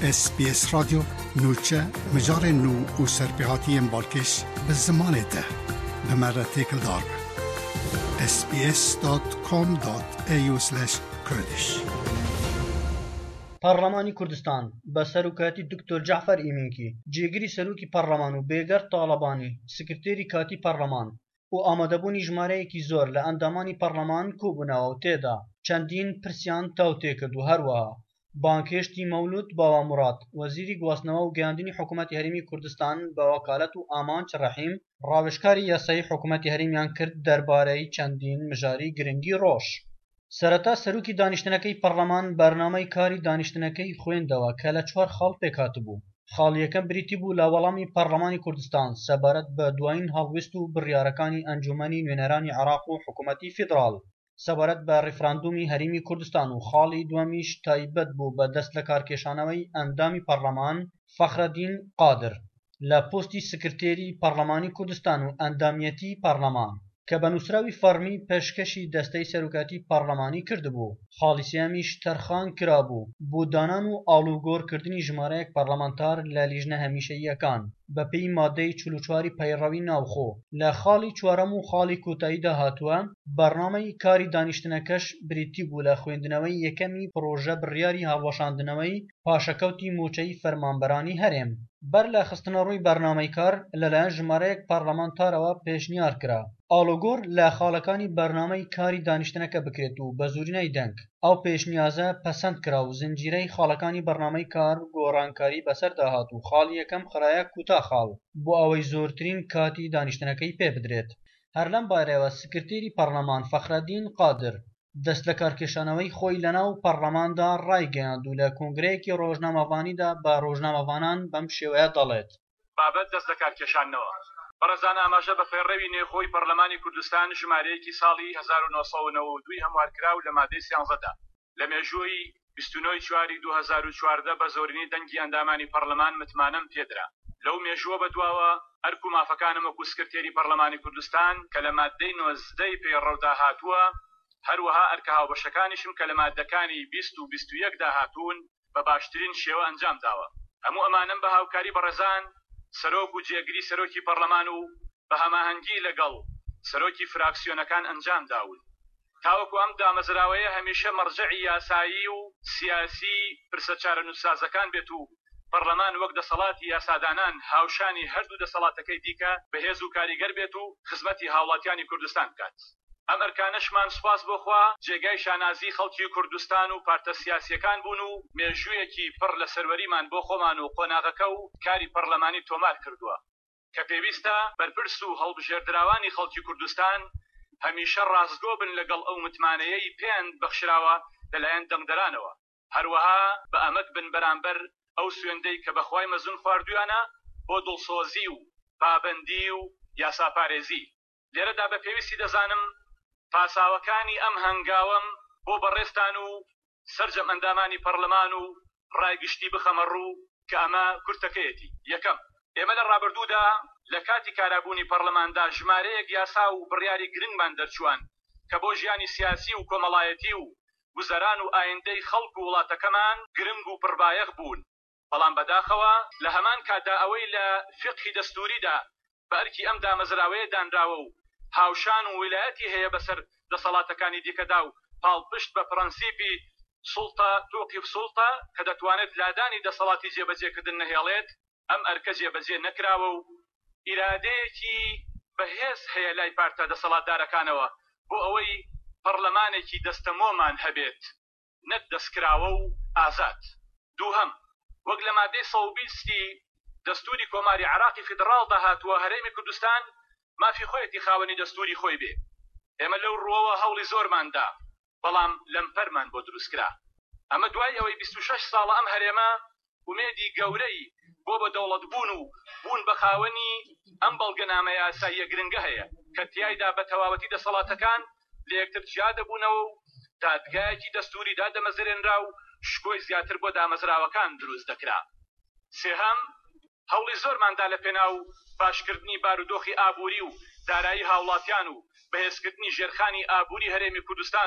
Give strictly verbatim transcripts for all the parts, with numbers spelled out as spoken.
اس بي اس راديو نوچه مجار نو و سرپیهاتی مبالکش به زمان ده بمره تکل دار اس بی اس دات کام دات ای یو سلش کردش. پارلمانی کوردستان بە سەرۆکاتی دکتۆر جعفەر ئیمینکی جێگیری سەرۆکی پەرلەمان و بێگەر تاڵەبانی سکرتێری کاتی پەرلەمان و ئامادەبوونی ژمارەیەکی زۆر لە ئەندامانی پەرلەمان کۆبوونەوە و تێدا چەندین پرسیان تاوتێ کرد و هەروەها بانکێشتی مەولود باواموراد وەزیری گواستنەوە و گەیاندنی حکوومەتی هەرێمی کوردستان بە وەکالەت و ئامانج ڕەحیم ڕاوێژکاری یاسایی حکوومەتی هەرێمیان کرد دەربارەی چەندین مژاری گرنگی ڕۆژ. سەرەتا سەرۆکی دانیشتنەکەی پەرلەمان بەرنامەی کاری دانیشتنەکەی خوێندەوە کە لە چوار خاڵ پێکهاتبوو. خاڵ یەکەم بریتی بوو لە وەڵامی پەرلەمانی کوردستان سەبارەت بە دوایین هەڵوێست و بڕیارەکانی ئەنجومەنی نوێنەرانی عێراق و حکوومەتی فیدراڵ سەبارەت بە ڕیفراندومی هەرێمی کوردستان و خاڵی دووەمیش تایبەت بوو بە دەست لە کارکێشانەوەی ئەندامی پەرلەمان فەخرەدین قادر لە پۆستی سکرتێری پەرلەمانی کوردستان و ئەندامیەتی پەرلەمان کە بە نووسراوی فەرمی پێشکەشی دەستەی سەرۆکاتی پەرلەمانی کردبوو. خاڵی سێیەمیش تەرخان کرابوو بۆ دانان و ئاڵوگۆڕکردنی ژمارەیەک پەرلەمانتار لە لیژنە هەمیشەییەکان بەپێی مادەی چل و چواری پەیڕەوی ناوخۆ. لە خاڵی چوارەم و خاڵی کۆتاییدا هاتووە بەرنامەی کاری دانیشتنەکەش بریتی بوو لە خوێندنەوەی یەکەمی پرۆژە بڕیاری هەڵوەشاندنەوەی پاشەکەوتی موچەی فەرمانبەرانی هەرێم. بەر لە خستنەڕووی بەرنامەی کار لەلایەن ژمارەیەک پەرلەمانتارەوە پێشنیار کرا ئاڵوگۆڕ لە خاڵەکانی بەرنامەی کاری دانیشتنەکە بکرێت و بە زوورینەی دەنگ ئەو پێشنیازە پەسەند کرا و زنجیرەی خاڵەکانی بەرنامەی کار گۆڕانکاری بەسەردا هات و خاڵی یەکەم خرایە کوتا خاڵ بۆ ئەوەی زۆرترین کاتی دانیشتنەکەی پێ بدرێت. هەر لەم بارەیەوە سکرتێری پەرلەمان فەخرەدین قادر دەست لە کارکێشانەوەی خۆی لەناو پەرلەماندا ڕایگەیاند و لە کۆنگرەیەکی ڕۆژنامەوانیدا بە ڕۆژنامەوانان بەم شێوەیە دەڵێت بابەت دەست لە کارکێشانەوە بەڕێزان ئاماژە بە فێڕەوی نێخۆی پەرلەمانی کوردستان ژمارەیەکی ساڵی هەزار و نۆ سەد و نەوە و دوو هەموارکراو لە مادەی سیانزەدا لە مێژووی بیست و نۆ چواری دوو هەزار و چواردە بە زۆرینەی دەنگی ئەندامانی پەرلەمان متمانەم پێدرا. لەو مێژووە بەدواوە ئەرک و مافەکانم وەکو سکرتێری پەرلەمانی کوردستان کە لە مادەی نۆزدەی پێڕەودا هاتووە هەروەها ئەرکە هاوبەشەکانیشم کە لە مادەکانی بیست و بیست و یەکدا هاتوون بە باشترین شێوە ئەنجام داوە. هەموو ئەمانم بە هاوکاری بەڕێزان سەرۆک و جێگری سەرۆکی پەرلەمان و بە هەماهەنگی لەگەڵ سەرۆکی فراکسیۆنەکان ئەنجام داون. تاوەکو ئەم دامەزراوەیە هەمیشە مەرجەعی یاسایی و سیاسی پرسە چارەنووسسازەکان بێت و پەرلەمان وەک دەسەڵاتی یاسادانان هاوشانی هەردوو دەسەڵاتەکەی دیکە بەهێز و کاریگەر بێت و خزمەتی هاوڵاتیانی کوردستان بکات. ئەم ئەرکانەشمان سوپاس بۆخوا جێگای شانازی خەڵکی کوردستان و پارتە سیاسیەکان بوون و مێژوویەکی پڕ لە سەروەریمان بۆ خۆمان و قۆناغەکە و کاری پەرلەمانی تۆمار کردووە کە پێویستە بەرپرس و هەڵبژێردراوانی خەڵکی کوردستان هەمیشە ڕاستگۆ بن لەگەڵ ئەو متمانەیەی پێیان بەخشراوە لەلایەن دەنگدەرانەوە هەروەها بە ئەمەد بن بەرامبەر ئەو سوێندەی کە بەخوای مەزون خواردویانە بۆ دڵسۆزی و پابەندی و یاساپارێزی. لێرەدا بە پێویستی دەزانم پاساوەکانی ئەم هەنگاوم بۆ بەڕێستان و سەرجەم ئەندامانی پەرلەمان و ڕایگشتی بخەمە ڕوو کە ئەمە کورتەکەیەتی. یەکەم، ئێمە لە ڕابردوودا لە کاتی کارابوونی پەرلەماندا ژمارەیەک یاسا و بڕیاری گرنگمان دەرچوان کە بۆ ژیانی سیاسی و کۆمەڵایەتی و گوزەران و ئایندەی خەڵک و وڵاتەکەمان گرنگ و پڕبایەخ بوون. بەڵام بەداخەوە لە هەمان کاتدا ئەوەی لە فقهی دەستوریدا بە ئەرکی ئەم دامەزراوەیە دانراوە و هاوشان و ویلایەتی هەیە بەسەر دەسەڵاتەکانی دیکەدا و پاڵپشت بە پرەنسیپی سوڵتە توقیف سوڵتە کە دەتوانێت لادانی دەسەڵاتی جێبەجێکردن نەهێڵێت ئەم ئەرکە جێبەجێ نەکراوە و ئیرادەیەکی بەهێز هەیە لای پارتە دەسەڵاتدارەکانەوە بۆ ئەوەی پەرلەمانێکی دەستەمۆمان هەبێت نەک دەستکراوە و ئازاد. دووهەم، وەک لە مادەی سەد و بیستی دەستوری کۆماری عێراقی فیدراڵدا هاتووە هەرێمی کوردستان مافی خۆیەتی خاوەنی دەستوری خۆی بێ. ئێمە لەو ڕووەوە هەوڵی زۆرماندا بەڵام لەمپەرمان بۆ دروستکرا. ئەمە دوای ئەوەی بیست و شەش ساڵە ئەم هەرێمە ومێدی گەورەی بۆ بە دەوڵەت بوون و بوون بە خاوەنی ئەم بەڵگەنامە یاساییە گرنگە هەیە کە تیایدا بە تەواوەتی دەسەڵاتەکان لە یەکتر جیا دەبوونەوە و دادگایەکی دەستوری دادەمەزرێنرا و شکۆی زیاتر بۆ دامەزراوەکان دروست دەکرا. سێهەم، هەوڵی زۆرماندا لە پێناو باشکردنی بارودۆخی ئابووری و دارایی هاوڵاتیان و بەهێزکردنی ژێرخانی ئابووری هەرێمی کوردستان و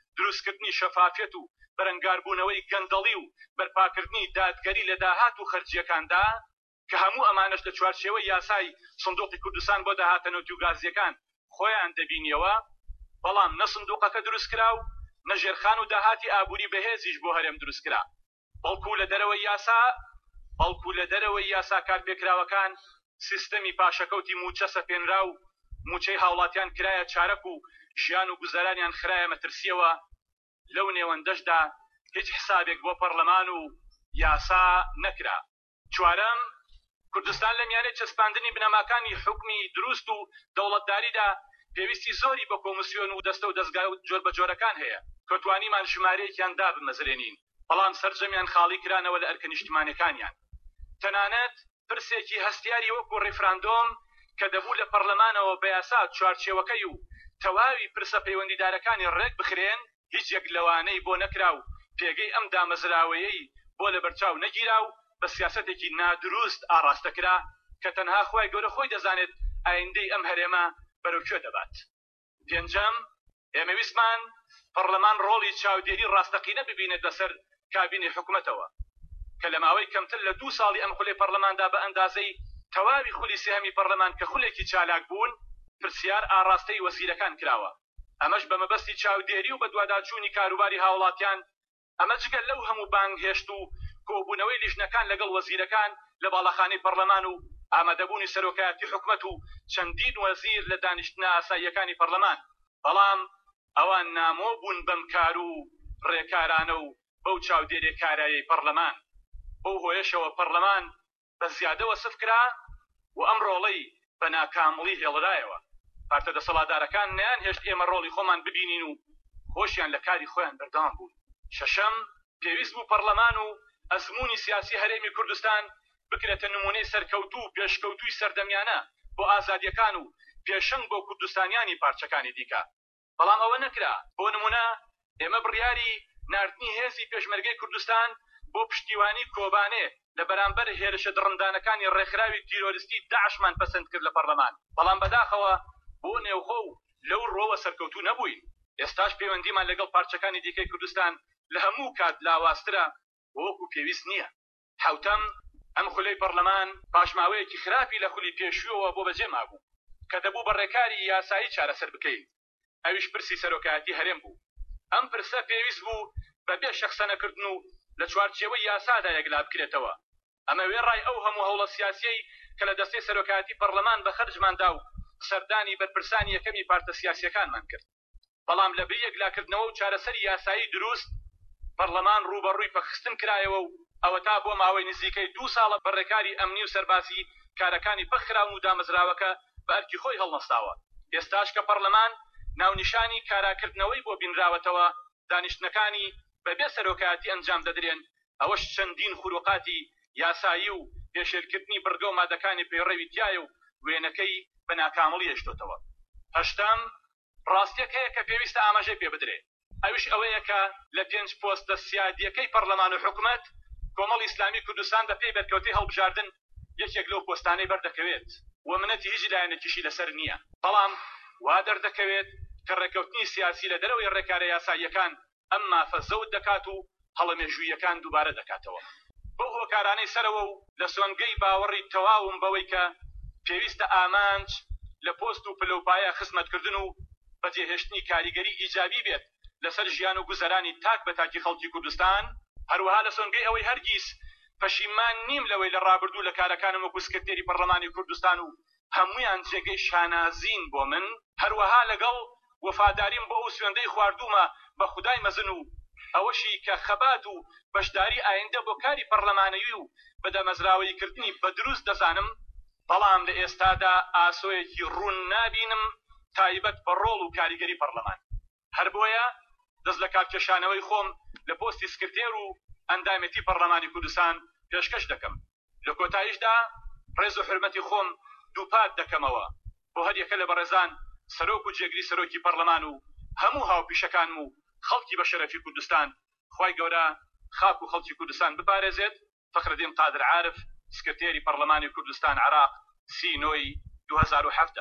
دروستکردنی شەفافیەت و بەرەنگاربوونەوەی گەندەڵی و بەرپاکردنی دادگەری لە داهات و خەرجیەکاندا کە هەموو ئەمانەش لە چوارچێوەی یاسای سندوقی کوردستان بۆ داهاتەنەوتی و گازیەکان خۆیان دەبینیەوە، بەڵام نە سندوقەکە دروستکرا و نە ژێرخان و داهاتی ئابووری بەهێزیش بۆ هەرێم دروستکرا، بەڵکو لە دەرەوەی یاسا بەڵکو لە دەرەوەی یاسا کارپێکراوەکان سیستەمی پاشەکەوتی موچە سەپێنرا و موچەی هاوڵاتیان کرایە چارەک و ژیان و گوزارانیان خرایە مەترسیەوە. لەو نێوەندەشدا هیچ حسابێک بۆ پەرلەمان و یاسا نەکرا. چوارەم، کوردستان لە میانەی چەسپاندنی بنەماکانی حکمی دروست و دەوڵەتداریدا پێویستی زۆری بە کۆمسیۆن و دەستە و دەستگای و جۆر بە جۆرەکان هەیە کە توانیمان ژمارەیەکیاندا بمەزرێنین، بەڵام سەرجەمیان خاڵی کرانەوە لە ئەرکە نیشتیمانیەکانیان. تەنانەت پرسێکی هەستیاری وەکو ڕێفراندۆم کە دەبوو لە پەرلەمانەوە بە یاسا چوارچێوەکەی و تەواوی پرسە پەیوەندیدارەکانی ڕێک بخرێن، هیچ یەک لەوانەی بۆ نەکرا و پێگەی ئەم دامەزراوەیەی بۆ لە بەرچاو نەگیرا و بە سیاسەتێکی نادروست ئاڕاستەکرا کە تەنها خۆی گەورە خۆی دەزانێت ئایندەی ئەم هەرێمە بەرەوکوێ دەبات. پێنجەم، ئێمە ویسمان پەرلەمان ڕۆڵی چاودێری ڕاستەقینە ببینێت لەسەر کابینی حکوومەتەوە کە لە ماوەی کەمتر لە دوو ساڵی ئەم خولەی پەرلەماندا بە ئەندازەی تەواوی خولی سێهەمی پەرلەمان کە خولێکی چالاک بوون پرسیار ئاڕاستەی وەزیرەکان کراوە. ئەمەش بە مەبەستی چاودێری و بە دوواداچوونی کاروباری هاوڵاتیان. ئەمە جگەل لەو هەموو بانگ هێشت و کۆبوونەوەی لیژنەکان لەگەڵ وەزیرەکان لە باڵەخانەی پەرلەمان و ئامادەبوونی سەرۆکایەتی حکوومەت و چەندین وەزیر لە دانیشتنە ئاساییەکانی پەرلەمان، بەڵام ئەوان نامۆ بوون بەم کار و ڕێکارانە و بەو چاودێرێ کارایی پەرلەمان. بەو هۆیەشەوە پەرلەمان بە زیادە وەسف کرا و ئەم ڕۆڵەی بە ناکامڵی هێڵرایەوە. پارتە دەسەڵاتدارەکان نیان هێشت ئێمە ڕۆڵی خۆمان ببینین و خۆشیان لە کاری خۆیان بەردەوام بوون. شەشەم، پێویست بوو پەرلەمان و ئەزموونی سیاسی هەرێمی کوردستان بکرێتە نمونەی سەرکەوتوو و پێشکەوتووی سەردەمیانە بۆ ئازادیەکان و پێشەنگ بۆ کوردستانیانی پارچەکانی دیکە، بەڵام ئەوە نەکرا. بۆ نمونە ئێمە بڕیاری ناردنی هێزی پێشمەرگەی کوردستان بۆ پشتیوانی کۆبانێ لە بەرامبەر هێرشە دڕندانەکانی ڕێکخراوی تیرۆریستی داعشمان پەسەند کرد لە پەرلەمان، بەڵام بەداخەوە بۆ نێوخۆ و لەو ڕۆوە سەرکەوتوو نەبووین. ئێستاش پەیوەندیمان لەگەڵ پارچەکانی دیکەی کوردستان لە هەموو کات لاواسترە وەکو پێویست نییە. حوتەم، ئەم خولەی پەرلەمان پاشماوەیەکی خراپی لە خولی پێشووەوە بۆ بەجێ مابوو کە دەبوو بە ڕێکاری یاسایی چارەسەر بکەین. ئەویش پرسی سەرۆکایەتی هەرێم بوو. ئەم پرسە پێویست بوو بەبێ شەخسەنەکردن و لە چوارچێوەی یاسادا یەکلا بکرێتەوە. ئەمە وێڕای ئەو هەموو هەوڵە سیاسیەی کە لە دەستەی سەرۆکایەتی پەرلەمان بە خەرجماندا و سەردانی بەرپرسانی یەکەمی پارتە سیاسیەکانمان کرد. بەڵام لە بری یەکلاکردنەوە و چارەسەری یاسایی دروست پەرلەمان ڕوبەڕووی پەخستن کرایەوە و ئەوە تا بۆ ماوەی نزیکەی دوو ساڵە بەڕێکاری ئەمنی و سەرباسی کارەکانی بەخراون و دامەزراوەکە بە ئەرکی خۆی هەڵنەستاوە. ئێستاش کە پەرلەمان ناونیشانی کاراکردنەوەی بۆ بینراوەتەوە دانیشتنەکانی بەبێ سەرۆکایەتی ئەنجام دەدرێن، ئەوەش چەندین خوروقاتی یاسایی و پێشێرکردنی بڕگە و مادەکانی پێڕەوی تایە و وێنەکەی بە ناکامڵی هێشتۆتەوە. هەشتم، ڕاستیەک هەیە کە پێویستە ئاماژەی پێ بدرێت. ئەویش ئەوەیە کە لە پێنج پۆستە سیادیەکەی پەرلەمان و حکوومەت کۆمەڵی ئیسلامی کوردستان بە پێی بەرکەوتەی هەڵبژاردن یەکێک لەو پۆستانەی بەردەکەوێت و منەتی هیچ لایەنێکیشی لەسەر نییە، بەڵام وا دەردەکەوێت کە ڕێکەوتنی سیاسی لە دەرەوەی ڕێکارە یاساییەکان ئەم مافە زەوت دەکات و هەڵەمێژوویەکان دووبارە دەکاتەوە. بەو هۆکارانەی سەرەوە و لە سۆنگەی باوەڕی تەواوم بەوەی کە پێویستە ئامانج لە پۆست و پلەپایە خزمەتکردن و بەجێهێشتنی کاریگەری ئیجابی بێت لەسەر ژیان و گوزەرانی تاک بە تاکی خەڵکی کوردستان، هەروەها لە سۆنگەی ئەوەی هەرگیز پەشیمان نیم لەوەی لە ڕابردوو لە کارەکانم وەکو سکرتێری پەرلەمانی کوردستان و هەموویان جێگەی شانازین بۆ من، هەروەها لەگەڵ وەفاداریم بۆ ئەو سوێندەی خواردوومە بە خودای مەزن و ئەوەشی کە خەبات و بەشداری ئایندە بۆ کاری پەرلەمانەوی و بەدەمەزراوەیکردنی بە دروست دەزانم، بەڵام لە ئێستادا ئاسۆیەکی ڕوون نابینم تایبەت بە ڕۆڵ و کاریگەری پەرلەمان. هەر بۆیە دەست لە کارکێشانەوەی خۆم لە پۆستی سکرتێر و ئەندامەتی پەرلەمانی کوردستان پێشکەش دەکەم. لە کۆتاییشدا ڕێز و حرمەتی خۆم دووپات دەکەمەوە بۆ هەر یەکە لە بەڕێزان سەرۆک و جێگری سەرۆکی پەرلەمان و هەموو هاوپیشەکانم و خەڵکی بە شەرەفی کوردستان. خوای گەورە خاک و خەڵکی کوردستان بپارێزێت. فەخرەدین قادر عارف، سکرتێری پەرلەمانی کوردستان عێراق، سی نۆی دوو هەزار و هەفت.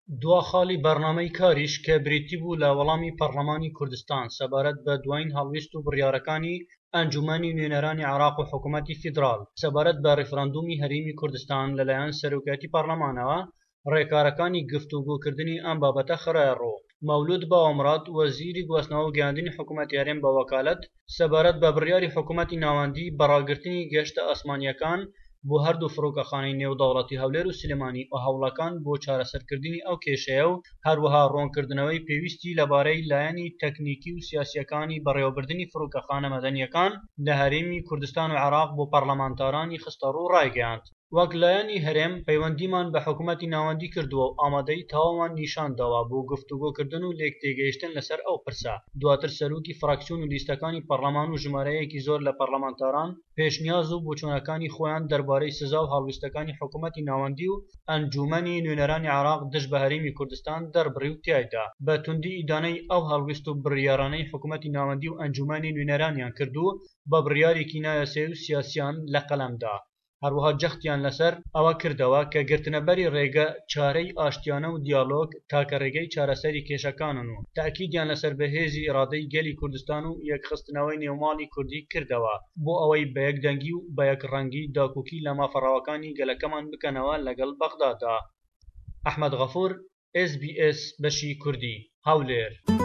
دوا خاڵی بەرنامەی کاریش کە بریتی بوو لە وەڵامی پەرلەمانی کوردستان سەبارەت بە دوایین هەڵویست و بڕیارەکانی ئەنجومەنی نوێنەرانی عێراق و حکوومەتی فیدراڵ سەبارەت بە ڕیفرەندومی هەرێمی کوردستان لەلایەن سەرۆکایەتی پەرلەمانەوە ڕێکارەکانی گفتوگۆکردنی ئەم بابەتە خرایە ڕۆ. مەولود باوەمراد وەزیری گواستنەوە و گەیاندنی حکوومەتی هەرێم بە وەکالەت سەبارەت بە بڕیاری حکوومەتی ناوەندی بەڕاگررتنی گەشتە ئاسمانیەکان بۆ هەردوو فڕۆکەخانەی نێودەوڵەتی هەولێر و سلێمانی و هەوڵەکان بۆ چارەسەرکردنی ئەو کێشەیە و هەروەها ڕوونکردنەوەی پێویستی لەبارەی لایەنی تەکنیکی و سیاسیەکانی بەڕێوەبردننی فڕۆکەخانە مەدەنیەکان لە هەرێمی کوردستان و عێراق بۆ پەرلەمانتارانی خستە ڕوو ڕایگەیاند. وەک لایەنی هەرێم پەیوەندیمان بە حکوومەتی ناوەندی کردووە و ئامادەی تەواومان نیشانداوە بۆ گفتوگۆکردن و لێکتێگەیشتن لەسەر ئەو پرسە. دواتر سەرۆکی فراکسیۆن و لیستەکانی پەرلەمان و ژمارەیەکی زۆر لە پەرلەمانتاران پێشنیاز و بۆچوونەکانی خۆیان دەربارەی سزا و هەڵویستەکانی حکوومەتی ناوەندی و ئەنجومەنی نوێنەرانی عێراق دژ بە هەرێمی کوردستان دەربڕی و تایدا بە توندی ئیدانەی ئەو هەڵویست و بڕیارانەی حکوومەتی ناوەندی و ئەنجومەنی نوێنەرانیان کردو بە بڕیارێکی نایاسایی و سیاسیان لە قەلەمدا. هەروەها جەختیان لەسەر ئەوە کردەوە کە گرتنەبەری ڕێگە چارەی ئاشتیانە و دیالۆگ تاکە ڕێگەی چارەسەری کێشەکانن و تاکیدیان لەسەر بەهێزی ئیرادەی گەلی کوردستان و یەکخستنەوەی نێوماڵی کوردی کردەوە بۆ ئەوەی بە یەکدەنگی و بە یەکڕەنگی داکوکی لە مافەڕاوەکانی گەلەکەمان بکەنەوە لەگەڵ بەغدادا. ئەحمەد غەفوور، ئێس بی ئێس بەشی کوردی، هەولێر.